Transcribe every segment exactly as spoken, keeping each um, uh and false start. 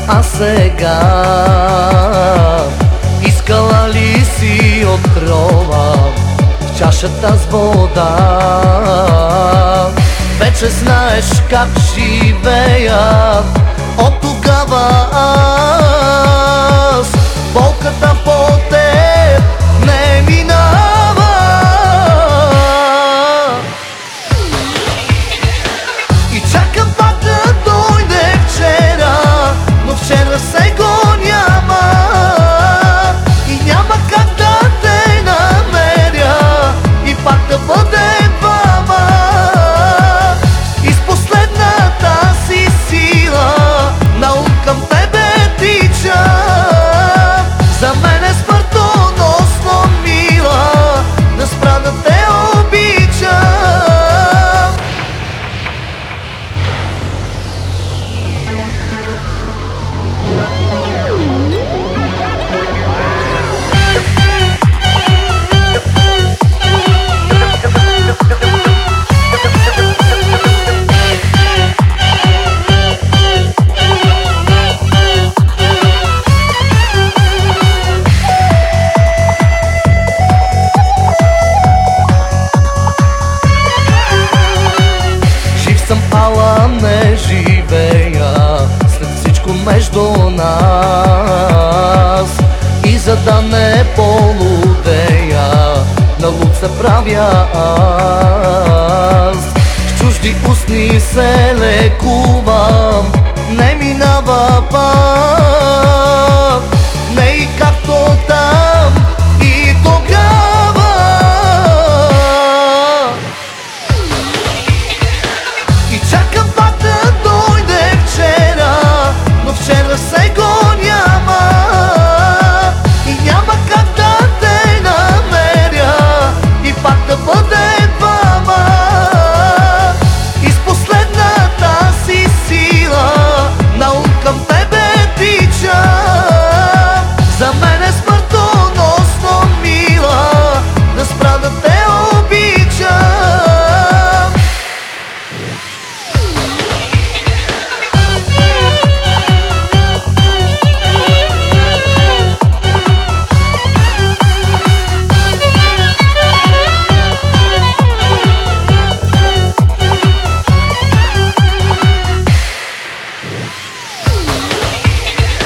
а сега искала ли си отрова в чашата с вода? Вече знаеш как живея от тогава аз. Болката по теб не минава и чакам пак да дойде вчера, но вчера се го няма и няма как да те намеря и пак да бъдем двама. И с последната си сила наум към тебе тичам. За мен е смъртоносно мила да спра да те обичам. Ала не живея след всичко между нас. И за да не полудея на луд се правя аз. С чужди устни се лекувам, не минава пак. Не и както там и тогава. И чакам пак да дойде вчера, но вчера се го няма и няма как да те намеря и пак да бъдем двама. И с последната си сила наум към тебе тичам. За мен е смъртоносно мила да спра да те обичам.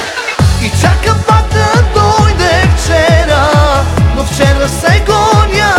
И чакам пак да дойде вчера, но вчера се го няма